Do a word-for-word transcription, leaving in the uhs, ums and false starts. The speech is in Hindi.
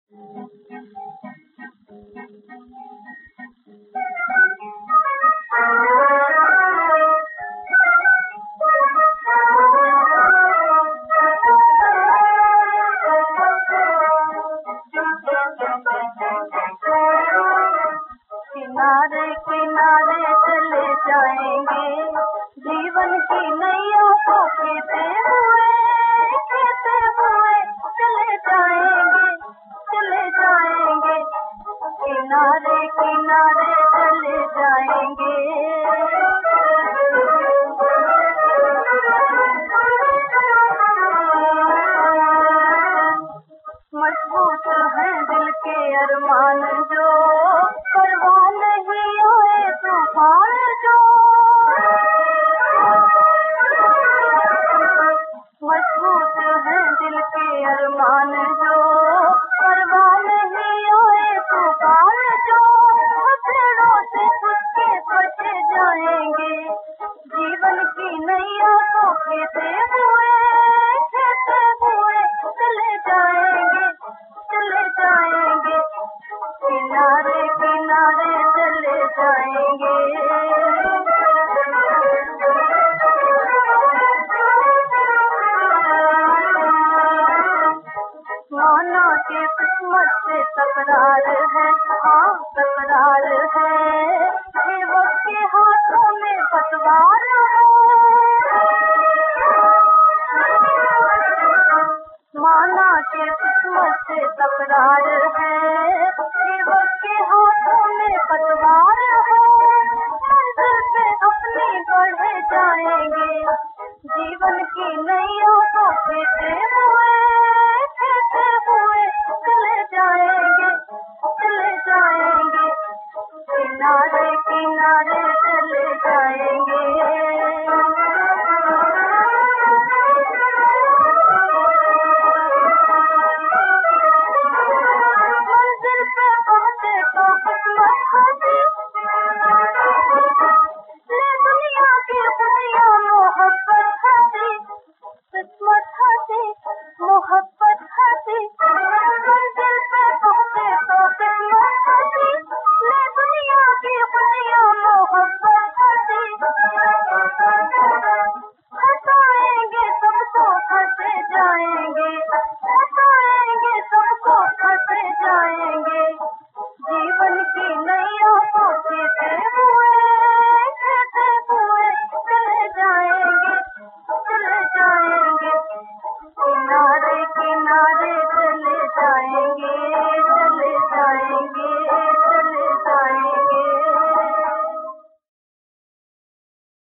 किनारे किनारे चले जाएंगे, जीवन की नैया को खेते हुए खेते हुए चले जाएंगे, चले जाएंगे, किनारे किनारे चले जाएंगे। मजबूत है दिल के अरमान जो, परवाह नहीं आए तूफान जो। मजबूत है दिल के अरमान जो, परवाह नहीं आए तूफान जो। हथेलियों से उसके बचे जाएंगे, जीवन की नैया को खेते हुए खेते हुए चले जाएंगे, चले जाएंगे, किनारे किनारे चले जाएंगे। माना के किस्मत से तकरार है, हाँ तकरार है, सेवक के हाथों में पतवार है। माना के किस्मत से तकरार है, सेवक के हाथों में पतवार है। मंजिल पे अपनी बढ़े जाएंगे, जीवन की नैया को खेते हुए खेते हुए चले जाएंगे, चले जाएंगे, किनारे किनारे चले जाएंगे। मंजिल पे पहुंचे तो किस्मत हंसी, ले दुनिया की खुशियाँ मोहब्बत हंसी, किस्मत हंसी मोहब्बत हंसी। मंजिल पे पहुंचे तो किस्मत हंसी, ले दुनिया की खुशियाँ मोहब्बत हंसी। हंसाएंगे सबको हंसे जाएंगे, हंसाएंगे सबको हंसे जाएंगे,